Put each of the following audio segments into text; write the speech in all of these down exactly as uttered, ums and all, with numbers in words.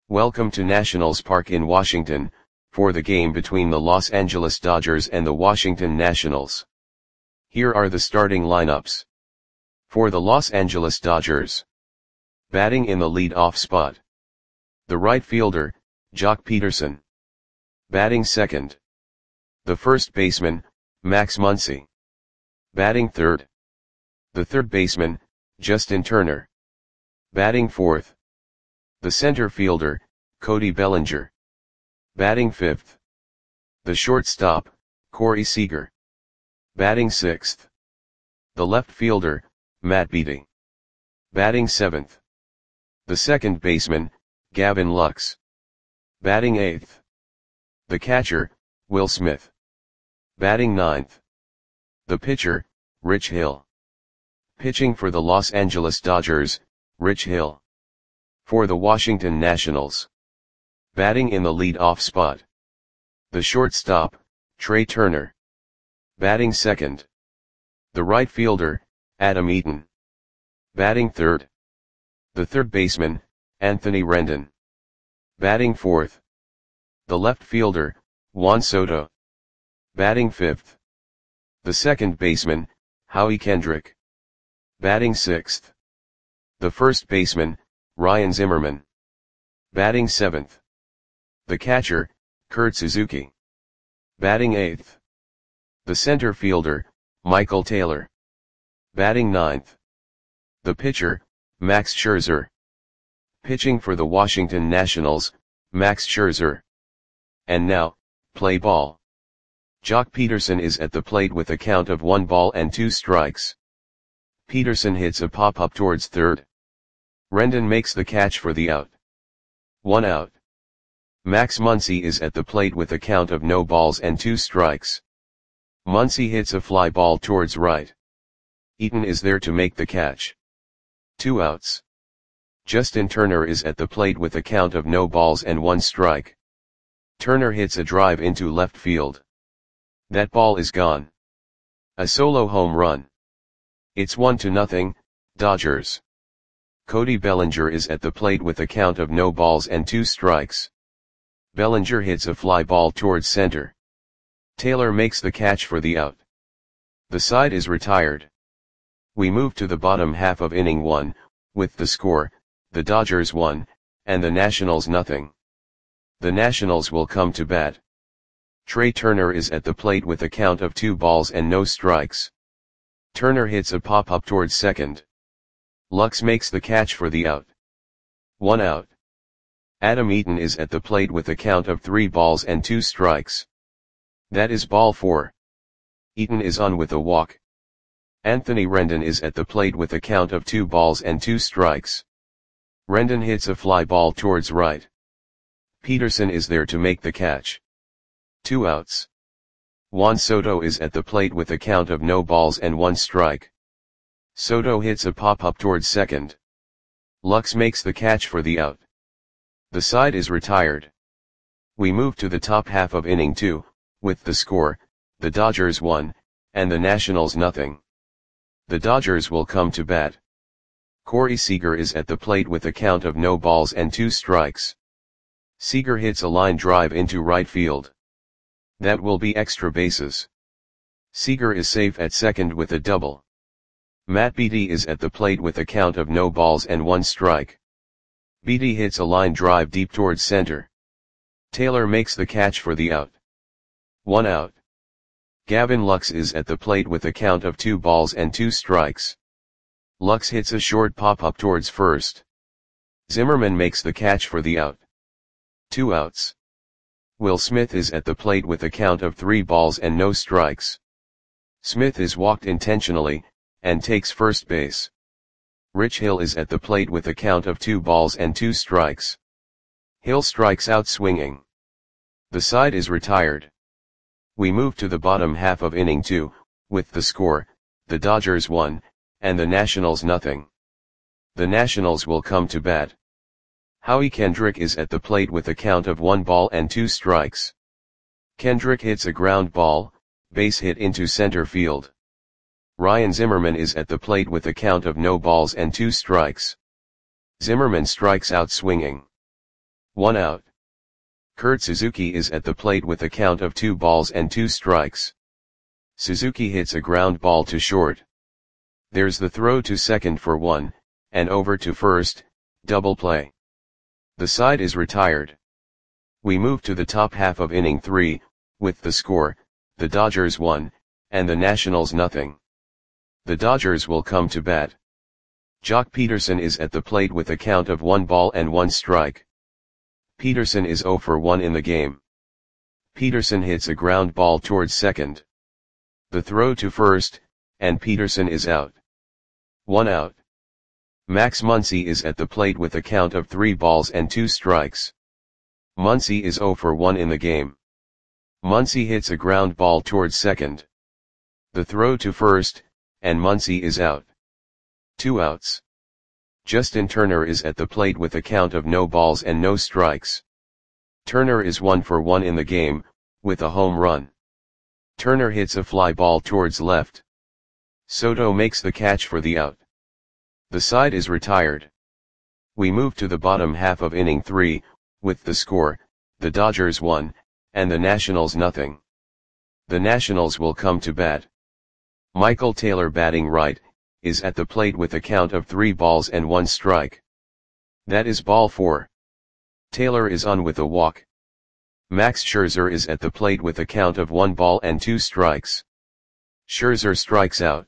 Welcome to Nationals Park in Washington, for the game between the Los Angeles Dodgers and the Washington Nationals. Here are the starting lineups. For the Los Angeles Dodgers. Batting in the lead-off spot. The right fielder, Joc Pederson. Batting second. The first baseman, Max Muncy. Batting third. The third baseman, Justin Turner. Batting fourth. The center fielder, Cody Bellinger. Batting fifth. The shortstop, Corey Seager. Batting sixth. The left fielder, Matt Beaty. Batting seventh. The second baseman, Gavin Lux. Batting eighth. The catcher, Will Smith. Batting ninth. The pitcher, Rich Hill. Pitching for the Los Angeles Dodgers, Rich Hill. For the Washington Nationals. Batting in the lead-off spot. The shortstop, Trey Turner. Batting second. The right fielder, Adam Eaton. Batting third. The third baseman, Anthony Rendon. Batting fourth. The left fielder, Juan Soto. Batting fifth. The second baseman, Howie Kendrick. Batting sixth. The first baseman, Ryan Zimmerman. Batting seventh. The catcher, Kurt Suzuki. Batting eighth. The center fielder, Michael Taylor. Batting ninth. The pitcher, Max Scherzer. Pitching for the Washington Nationals, Max Scherzer. And now, play ball. Joc Pederson is at the plate with a count of one ball and two strikes. Pederson hits a pop-up towards third. Rendon makes the catch for the out. One out. Max Muncy is at the plate with a count of no balls and two strikes. Muncy hits a fly ball towards right. Eaton is there to make the catch. Two outs. Justin Turner is at the plate with a count of no balls and one strike. Turner hits a drive into left field. That ball is gone. A solo home run. It's one to nothing, Dodgers. Cody Bellinger is at the plate with a count of no balls and two strikes. Bellinger hits a fly ball towards center. Taylor makes the catch for the out. The side is retired. We move to the bottom half of inning one, with the score, the Dodgers one, and the Nationals nothing. The Nationals will come to bat. Trey Turner is at the plate with a count of two balls and no strikes. Turner hits a pop-up towards second. Lux makes the catch for the out. One out. Adam Eaton is at the plate with a count of three balls and two strikes. That is ball four. Eaton is on with a walk. Anthony Rendon is at the plate with a count of two balls and two strikes. Rendon hits a fly ball towards right. Pederson is there to make the catch. Two outs. Juan Soto is at the plate with a count of no balls and one strike. Soto hits a pop-up towards second. Lux makes the catch for the out. The side is retired. We move to the top half of inning two, with the score, the Dodgers one, and the Nationals nothing. The Dodgers will come to bat. Corey Seager is at the plate with a count of no balls and two strikes. Seager hits a line drive into right field. That will be extra bases. Seager is safe at second with a double. Matt Beaty is at the plate with a count of no balls and one strike. Beaty hits a line drive deep towards center. Taylor makes the catch for the out. One out. Gavin Lux is at the plate with a count of two balls and two strikes. Lux hits a short pop-up towards first. Zimmerman makes the catch for the out. Two outs. Will Smith is at the plate with a count of three balls and no strikes. Smith is walked intentionally, and takes first base. Rich Hill is at the plate with a count of two balls and two strikes. Hill strikes out swinging. The side is retired. We move to the bottom half of inning two, with the score, the Dodgers one, and the Nationals nothing. The Nationals will come to bat. Howie Kendrick is at the plate with a count of one ball and two strikes. Kendrick hits a ground ball, base hit into center field. Ryan Zimmerman is at the plate with a count of no balls and two strikes. Zimmerman strikes out swinging. one out. Kurt Suzuki is at the plate with a count of two balls and two strikes. Suzuki hits a ground ball to short. There's the throw to second for one, and over to first, double play. The side is retired. We move to the top half of inning three, with the score, the Dodgers one, and the Nationals nothing. The Dodgers will come to bat. Jock Peterson is at the plate with a count of one ball and one strike. Peterson is zero for one in the game. Peterson hits a ground ball towards second. The throw to first, and Peterson is out. One out. Max Muncy is at the plate with a count of three balls and two strikes. Muncy is zero for one in the game. Muncy hits a ground ball towards second. The throw to first, and Muncy is out. Two outs. Justin Turner is at the plate with a count of no balls and no strikes. Turner is one for one in the game, with a home run. Turner hits a fly ball towards left. Soto makes the catch for the out. The side is retired. We move to the bottom half of inning three, with the score, the Dodgers one, and the Nationals nothing. The Nationals will come to bat. Michael Taylor, batting right, is at the plate with a count of three balls and one strike. That is ball four. Taylor is on with a walk. Max Scherzer is at the plate with a count of one ball and two strikes. Scherzer strikes out.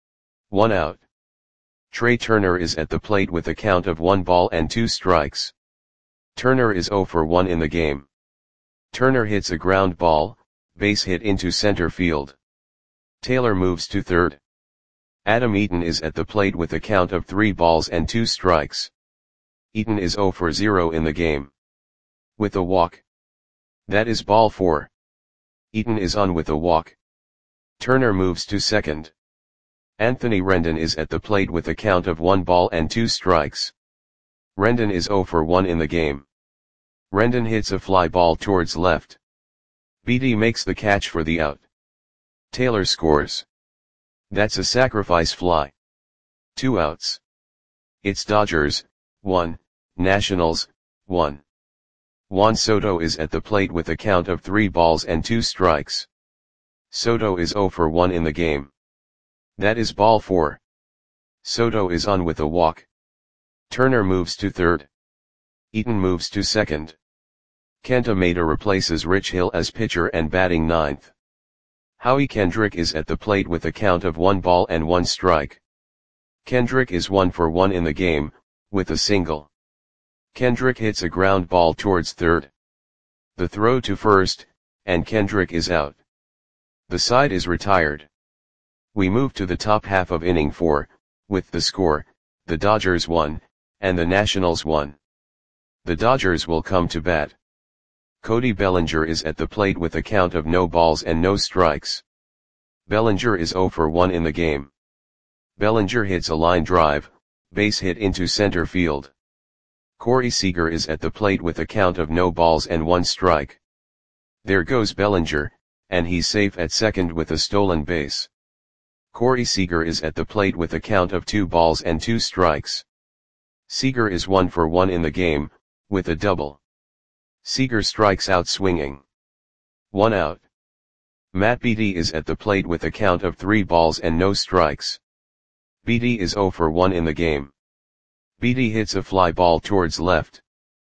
One out. Trey Turner is at the plate with a count of one ball and two strikes. Turner is zero for one in the game. Turner hits a ground ball, base hit into center field. Taylor moves to third. Adam Eaton is at the plate with a count of three balls and two strikes. Eaton is zero for zero in the game. With a walk. That is ball four. Eaton is on with a walk. Turner moves to second. Anthony Rendon is at the plate with a count of one ball and two strikes. Rendon is zero for one in the game. Rendon hits a fly ball towards left. Beatty makes the catch for the out. Taylor scores. That's a sacrifice fly. Two outs. It's Dodgers, one, Nationals, one. Juan Soto is at the plate with a count of three balls and two strikes. Soto is zero for one in the game. That is ball four. Soto is on with a walk. Turner moves to third. Eaton moves to second. Kenta Maeda replaces Rich Hill as pitcher and batting ninth. Howie Kendrick is at the plate with a count of one ball and one strike. Kendrick is one for one in the game, with a single. Kendrick hits a ground ball towards third. The throw to first, and Kendrick is out. The side is retired. We move to the top half of inning four, with the score, the Dodgers one, and the Nationals one. The Dodgers will come to bat. Cody Bellinger is at the plate with a count of no balls and no strikes. Bellinger is zero for one in the game. Bellinger hits a line drive, base hit into center field. Corey Seager is at the plate with a count of no balls and one strike. There goes Bellinger, and he's safe at second with a stolen base. Corey Seager is at the plate with a count of two balls and two strikes. Seager is one for one in the game, with a double. Seager strikes out swinging. One out. Matt Beatty is at the plate with a count of three balls and no strikes. Beatty is zero for one in the game. Beatty hits a fly ball towards left.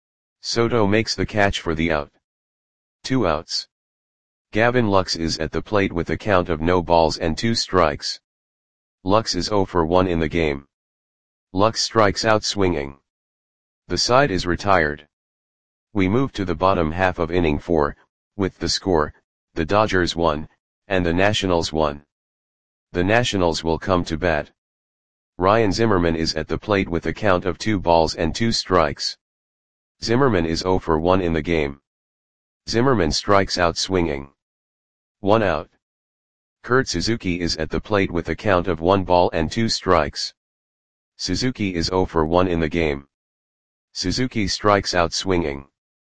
Soto makes the catch for the out. Two outs. Gavin Lux is at the plate with a count of no balls and two strikes. Lux is zero for one in the game. Lux strikes out swinging. The side is retired. We move to the bottom half of inning four, with the score, the Dodgers one, and the Nationals one. The Nationals will come to bat. Ryan Zimmerman is at the plate with a count of two balls and two strikes. Zimmerman is zero for one in the game. Zimmerman strikes out swinging. One out. Kurt Suzuki is at the plate with a count of one ball and two strikes. Suzuki is zero for one in the game. Suzuki strikes out swinging.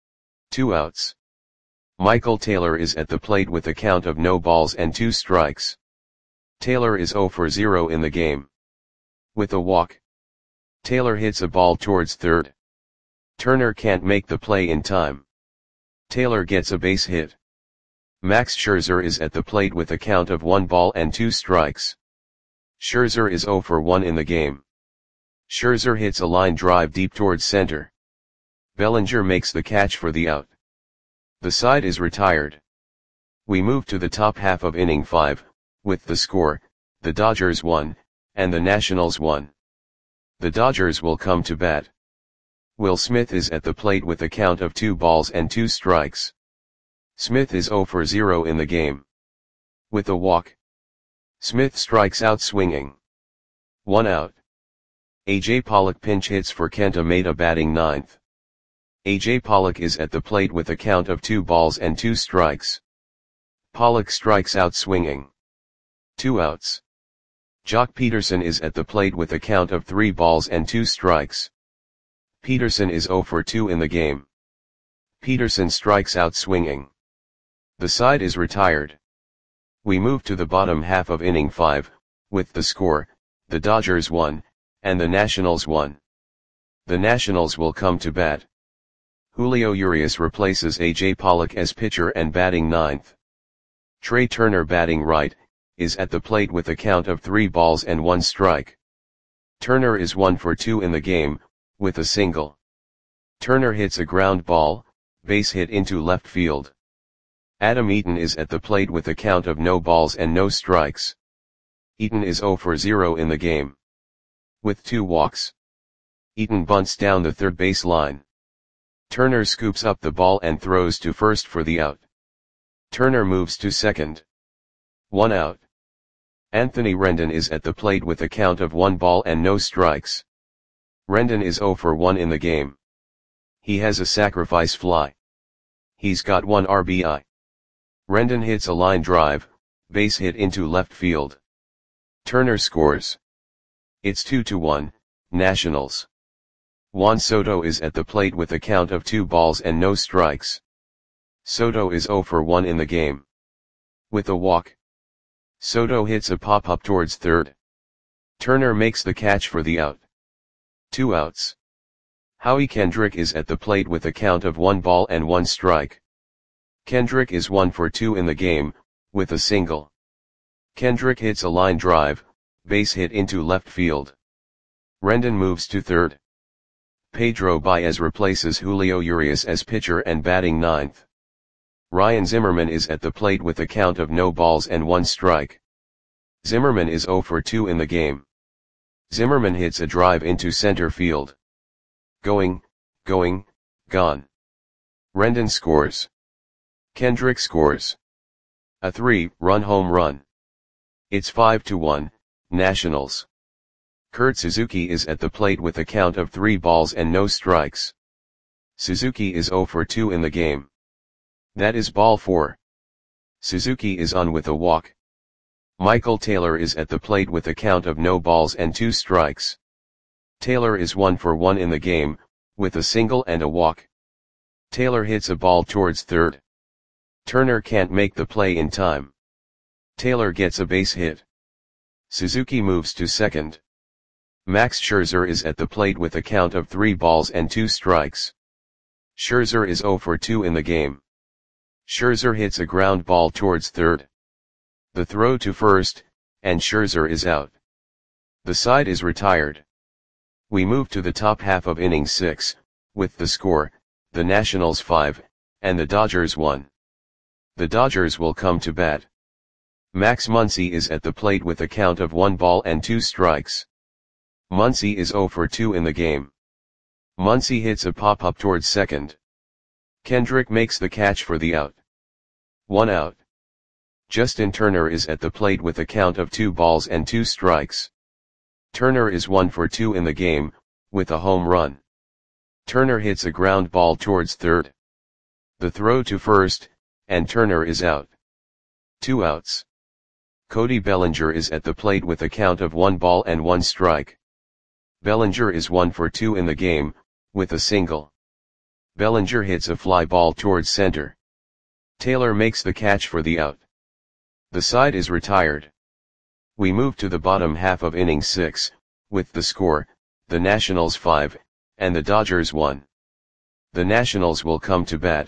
Two outs. Michael Taylor is at the plate with a count of no balls and two strikes. Taylor is zero for zero in the game. With a walk. Taylor hits a ball towards third. Turner can't make the play in time. Taylor gets a base hit. Max Scherzer is at the plate with a count of one ball and two strikes. Scherzer is zero for one in the game. Scherzer hits a line drive deep towards center. Bellinger makes the catch for the out. The side is retired. We move to the top half of inning five, with the score, the Dodgers won, and the Nationals won. The Dodgers will come to bat. Will Smith is at the plate with a count of two balls and two strikes. Smith is zero for zero in the game. With a walk, Smith strikes out swinging. One out. A J Pollock pinch hits for Kenta Maeda batting ninth. A J Pollock is at the plate with a count of two balls and two strikes. Pollock strikes out swinging. Two outs. Jock Peterson is at the plate with a count of three balls and two strikes. Peterson is zero for two in the game. Peterson strikes out swinging. The side is retired. We move to the bottom half of inning five, with the score, the Dodgers won, and the Nationals won. The Nationals will come to bat. Julio Urias replaces A J Pollock as pitcher and batting ninth. Trey Turner batting right, is at the plate with a count of three balls and one strike. Turner is one for two in the game, with a single. Turner hits a ground ball, base hit into left field. Adam Eaton is at the plate with a count of no balls and no strikes. Eaton is zero for zero in the game. With two walks, Eaton bunts down the third base line. Turner scoops up the ball and throws to first for the out. Turner moves to second. One out. Anthony Rendon is at the plate with a count of one ball and no strikes. Rendon is zero for one in the game. He has a sacrifice fly. He's got one R B I. Rendon hits a line drive, base hit into left field. Turner scores. It's two to one, Nationals. Juan Soto is at the plate with a count of two balls and no strikes. Soto is zero for one in the game. With a walk, Soto hits a pop-up towards third. Turner makes the catch for the out. Two outs. Howie Kendrick is at the plate with a count of one ball and one strike. Kendrick is one for two in the game, with a single. Kendrick hits a line drive, base hit into left field. Rendon moves to third. Pedro Baez replaces Julio Urias as pitcher and batting ninth. Ryan Zimmerman is at the plate with a count of no balls and one strike. Zimmerman is zero for two in the game. Zimmerman hits a drive into center field. Going, going, gone. Rendon scores. Kendrick scores. A three-run home run. It's five to one, Nationals. Kurt Suzuki is at the plate with a count of three balls and no strikes. Suzuki is zero for two in the game. That is ball four. Suzuki is on with a walk. Michael Taylor is at the plate with a count of no balls and two strikes. Taylor is one for one in the game, with a single and a walk. Taylor hits a ball towards third. Turner can't make the play in time. Taylor gets a base hit. Suzuki moves to second. Max Scherzer is at the plate with a count of three balls and two strikes. Scherzer is zero for two in the game. Scherzer hits a ground ball towards third. The throw to first, and Scherzer is out. The side is retired. We move to the top half of inning six, with the score, the Nationals five, and the Dodgers one. The Dodgers will come to bat. Max Muncy is at the plate with a count of one ball and two strikes. Muncy is zero for two in the game. Muncy hits a pop-up towards second. Kendrick makes the catch for the out. One out. Justin Turner is at the plate with a count of two balls and two strikes. Turner is one for two in the game, with a home run. Turner hits a ground ball towards third. The throw to first, and Turner is out. Two outs. Cody Bellinger is at the plate with a count of one ball and one strike. Bellinger is one for two in the game, with a single. Bellinger hits a fly ball towards center. Taylor makes the catch for the out. The side is retired. We move to the bottom half of inning six, with the score, the Nationals five, and the Dodgers one. The Nationals will come to bat.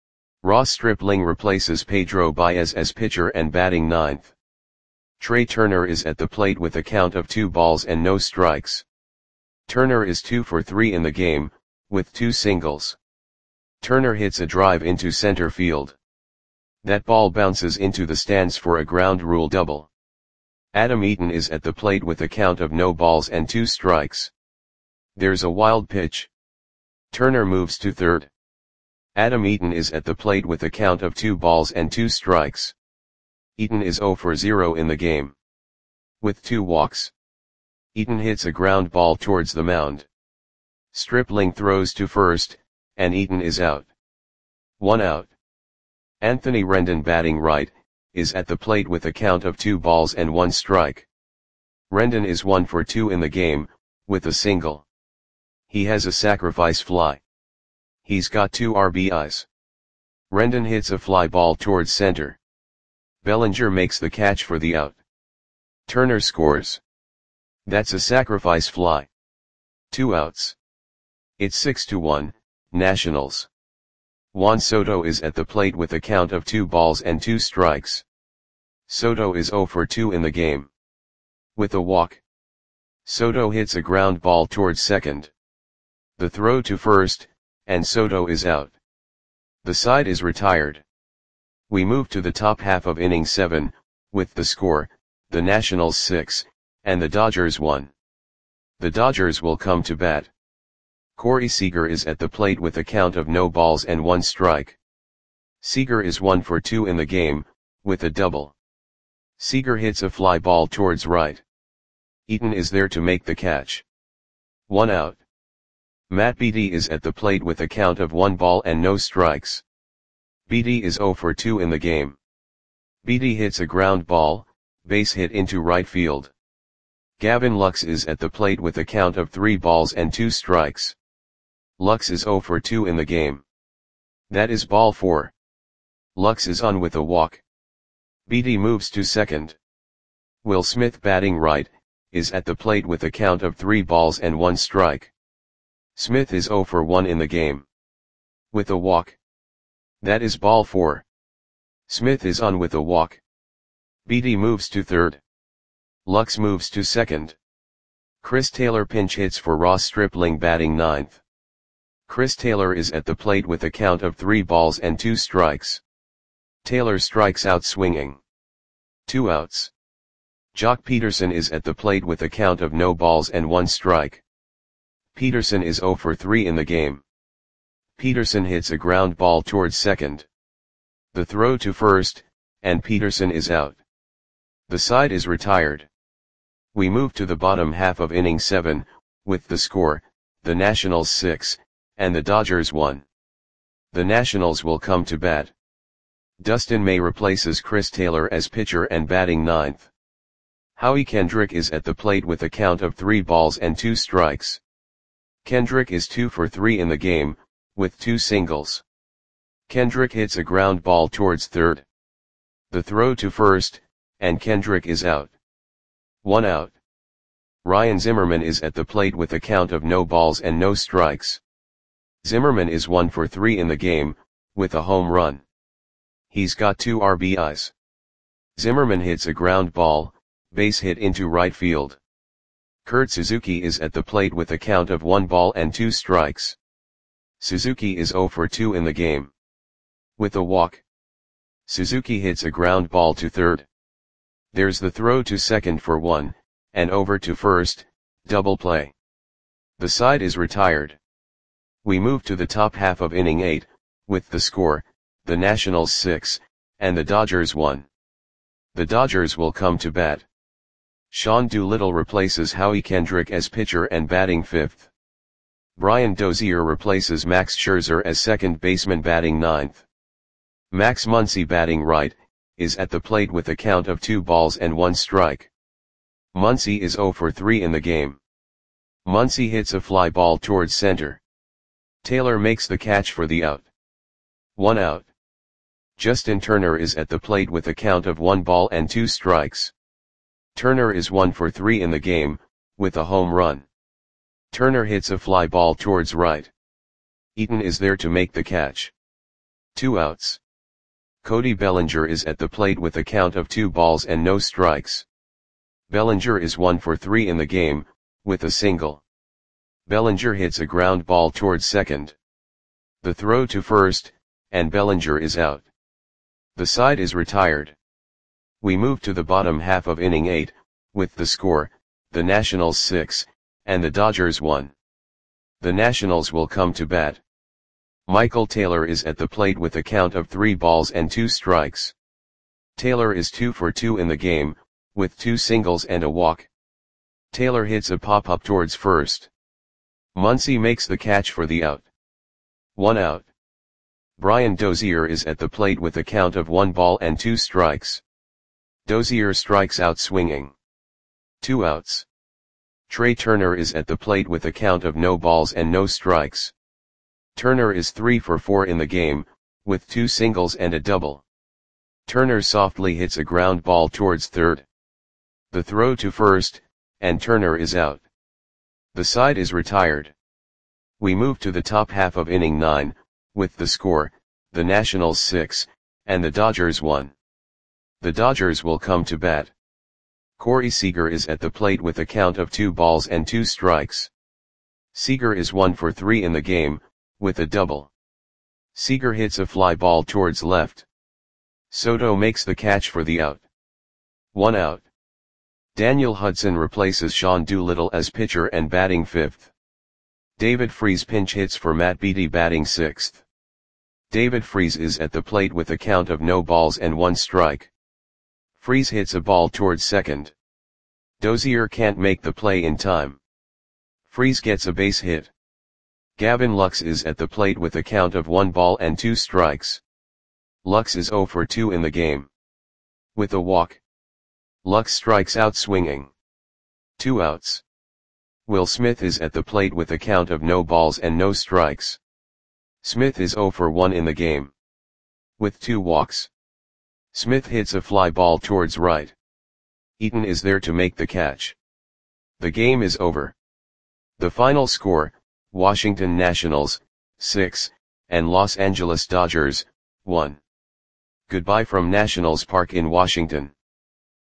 Ross Stripling replaces Pedro Baez as pitcher and batting ninth. Trey Turner is at the plate with a count of two balls and no strikes. Turner is two for three in the game, with two singles. Turner hits a drive into center field. That ball bounces into the stands for a ground rule double. Adam Eaton is at the plate with a count of no balls and two strikes. There's a wild pitch. Turner moves to third. Adam Eaton is at the plate with a count of two balls and two strikes. Eaton is zero for zero in the game. With two walks. Eaton hits a ground ball towards the mound. Stripling throws to first, and Eaton is out. One out. Anthony Rendon, batting right, is at the plate with a count of two balls and one strike. Rendon is one for two in the game, with a single. He has a sacrifice fly. He's got two R B Is. Rendon hits a fly ball towards center. Bellinger makes the catch for the out. Turner scores. That's a sacrifice fly. Two outs. It's six to one, Nationals. Juan Soto is at the plate with a count of two balls and two strikes. Soto is zero for two in the game. With a walk. Soto hits a ground ball towards second. The throw to first, and Soto is out. The side is retired. We move to the top half of inning seven, with the score, the Nationals six, and the Dodgers one. The Dodgers will come to bat. Corey Seager is at the plate with a count of no balls and one strike. Seager is one for two in the game, with a double. Seager hits a fly ball towards right. Eaton is there to make the catch. One out. Matt Beaty is at the plate with a count of one ball and no strikes. Beaty is zero for two in the game. Beaty hits a ground ball, base hit into right field. Gavin Lux is at the plate with a count of three balls and two strikes. Lux is zero for two in the game. That is ball four. Lux is on with a walk. Beaty moves to second. Will Smith, batting right, is at the plate with a count of three balls and one strike. Smith is zero for one in the game. With a walk. That is ball four. Smith is on with a walk. Beaty moves to third. Lux moves to second. Chris Taylor pinch hits for Ross Stripling, batting ninth. Chris Taylor is at the plate with a count of three balls and two strikes. Taylor strikes out swinging. Two outs. Jock Peterson is at the plate with a count of no balls and one strike. Peterson is zero for three in the game. Peterson hits a ground ball towards second. The throw to first, and Peterson is out. The side is retired. We move to the bottom half of inning seven, with the score, the Nationals six, and the Dodgers one. The Nationals will come to bat. Dustin May replaces Chris Taylor as pitcher and batting ninth. Howie Kendrick is at the plate with a count of three balls and two strikes. Kendrick is two for three in the game, with two singles. Kendrick hits a ground ball towards third. The throw to first, and Kendrick is out. One out. Ryan Zimmerman is at the plate with a count of no balls and no strikes. Zimmerman is one for three in the game, with a home run. He's got two R B Is. Zimmerman hits a ground ball, base hit into right field. Kurt Suzuki is at the plate with a count of one ball and two strikes. Suzuki is zero for two in the game. With a walk. Suzuki hits a ground ball to third. There's the throw to second for one, and over to first, double play. The side is retired. We move to the top half of inning eight, with the score, the Nationals six, and the Dodgers one. The Dodgers will come to bat. Sean Doolittle replaces Howie Kendrick as pitcher and batting fifth. Brian Dozier replaces Max Scherzer as second baseman, batting ninth. Max Muncy, batting right, is at the plate with a count of two balls and one strike. Muncy is zero for three in the game. Muncy hits a fly ball towards center. Taylor makes the catch for the out. One out. Justin Turner is at the plate with a count of one ball and two strikes. Turner is one for three in the game, with a home run. Turner hits a fly ball towards right. Eaton is there to make the catch. Two outs. Cody Bellinger is at the plate with a count of two balls and no strikes. Bellinger is one for three in the game, with a single. Bellinger hits a ground ball towards second. The throw to first, and Bellinger is out. The side is retired. We move to the bottom half of inning eight, with the score, the Nationals six, and the Dodgers one. The Nationals will come to bat. Michael Taylor is at the plate with a count of three balls and two strikes. Taylor is two for two in the game, with two singles and a walk. Taylor hits a pop-up towards first. Muncy makes the catch for the out. One out. Brian Dozier is at the plate with a count of one ball and two strikes. Dozier strikes out swinging. Two outs. Trey Turner is at the plate with a count of no balls and no strikes. Turner is three for four in the game, with two singles and a double. Turner softly hits a ground ball towards third. The throw to first, and Turner is out. The side is retired. We move to the top half of inning nine, with the score, the Nationals six, and the Dodgers one. The Dodgers will come to bat. Corey Seager is at the plate with a count of two balls and two strikes. Seager is one for three in the game, with a double. Seager hits a fly ball towards left. Soto makes the catch for the out. One out. Daniel Hudson replaces Sean Doolittle as pitcher and batting fifth. David Freese pinch hits for Matt Beattie batting sixth. David Freese is at the plate with a count of no balls and one strike. Freese hits a ball towards second. Dozier can't make the play in time. Freese gets a base hit. Gavin Lux is at the plate with a count of one ball and two strikes. Lux is zero for two in the game. With a walk. Lux strikes out swinging. Two outs. Will Smith is at the plate with a count of no balls and no strikes. Smith is zero for one in the game. With two walks. Smith hits a fly ball towards right. Eaton is there to make the catch. The game is over. The final score, Washington Nationals, six, and Los Angeles Dodgers, one. Goodbye from Nationals Park in Washington.